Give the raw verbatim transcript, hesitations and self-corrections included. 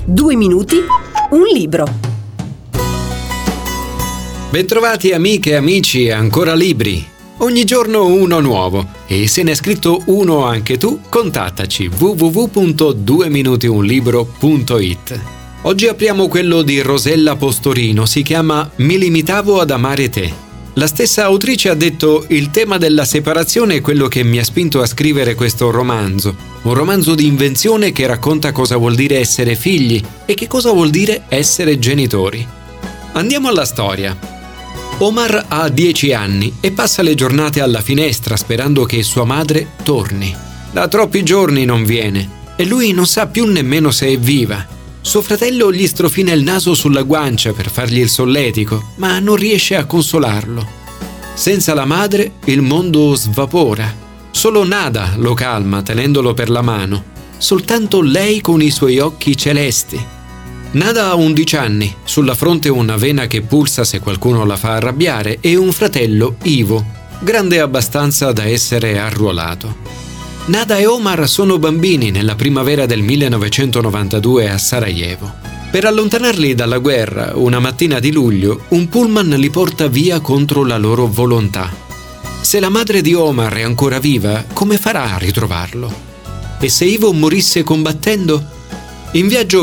Due minuti, un libro. Bentrovati amiche e amici, ancora libri. Ogni giorno uno nuovo, e se ne è scritto uno anche tu, contattaci w w w punto due minuti un libro punto i t. Oggi apriamo quello di Rosella Postorino, si chiama Mi limitavo ad amare te. La stessa autrice ha detto: il tema della separazione è quello che mi ha spinto a scrivere questo romanzo. Un romanzo di invenzione che racconta cosa vuol dire essere figli e che cosa vuol dire essere genitori. Andiamo alla storia. Omar ha dieci anni e passa le giornate alla finestra sperando che sua madre torni. Da troppi giorni non viene e lui non sa più nemmeno se è viva. Suo fratello gli strofina il naso sulla guancia per fargli il solletico, ma non riesce a consolarlo. Senza la madre il mondo svapora. Solo Nada lo calma tenendolo per la mano. Soltanto lei con i suoi occhi celesti. Nada ha undici anni, sulla fronte una vena che pulsa se qualcuno la fa arrabbiare e un fratello, Ivo, grande abbastanza da essere arruolato. Nada e Omar sono bambini nella primavera del millenovecentonovantadue a Sarajevo. Per allontanarli dalla guerra, una mattina di luglio, un pullman li porta via contro la loro volontà. Se la madre di Omar è ancora viva, come farà a ritrovarlo? E se Ivo morisse combattendo? In viaggio